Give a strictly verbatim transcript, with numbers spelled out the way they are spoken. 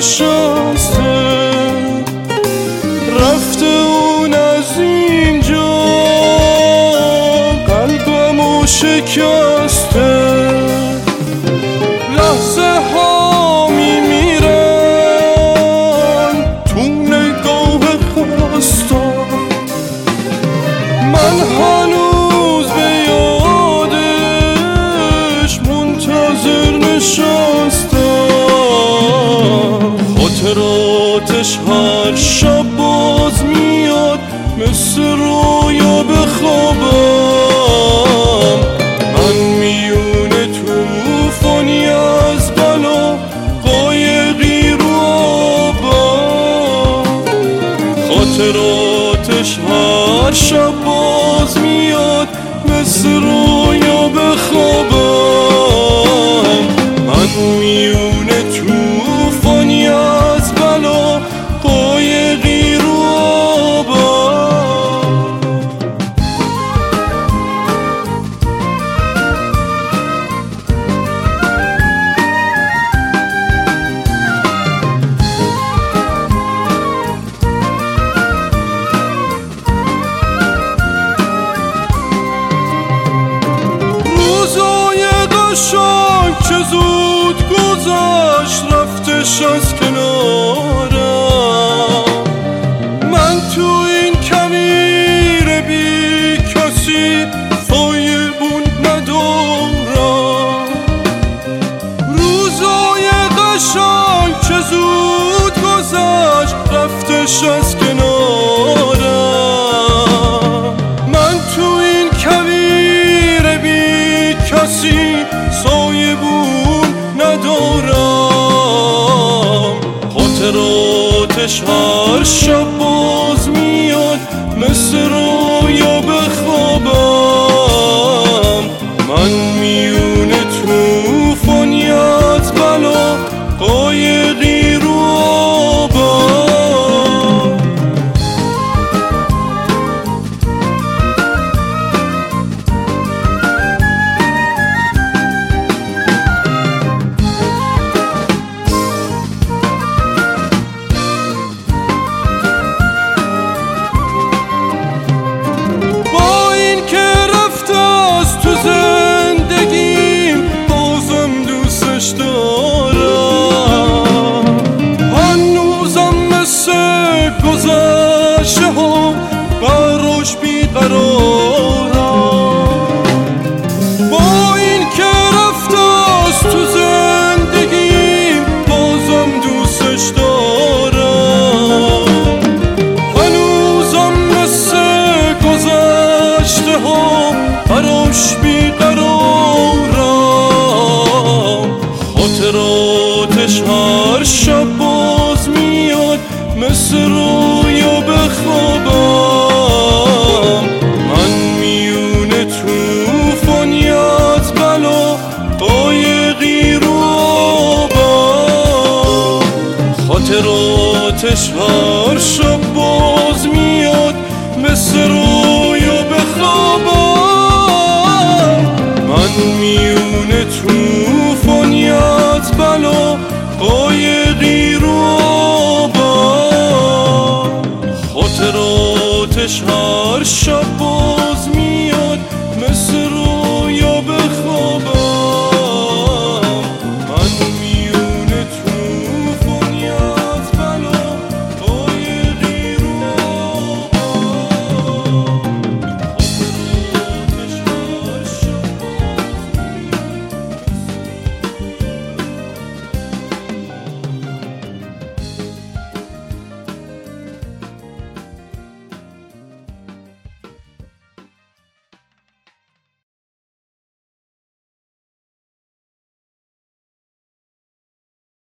نشسته، رفته اون از اینجا قلبمو شکسته. لحظه ها میمیرن تو نگاه خستم، من هنوز به یادش منتظر نشستم. خاطراتش هر شب باز میاد مثل رویا بخوابم، من میون توفانی از بلا قایقی رو آبم. خاطراتش هر شب باز میاد مثل رویا بخوابم، من میون توفانی از بلا قایقی رو آبم. روزای قشنگ که زود گذشت رفتش از کنارم، من تو این کویر بی کسی سایبون ندارم. روزای قشنگ که زود گذشت رفتش از کنارم، من تو این کویر بی کسی سایبون ندارم. خاطراتش هر شب باز میاد مثل رویا بخوابم، من میون توفانی از بلا قایقی رو آبم. گذشته ها براش بیقرارم، با این که رفته از تو زندگیم بازم دوستش دارم. هنوزم مثل گذشته ها براش بیقرارم. خاطراتش هر شب باز میاد مثل رویا بخوابم، من میون توفانی از بلا قایقی رو آبم. خاطراتش هر شب باز میاد مثل رویا بخوابم، من میون توفانی از بلا قایقی رو آبم. خاطراتش هر شب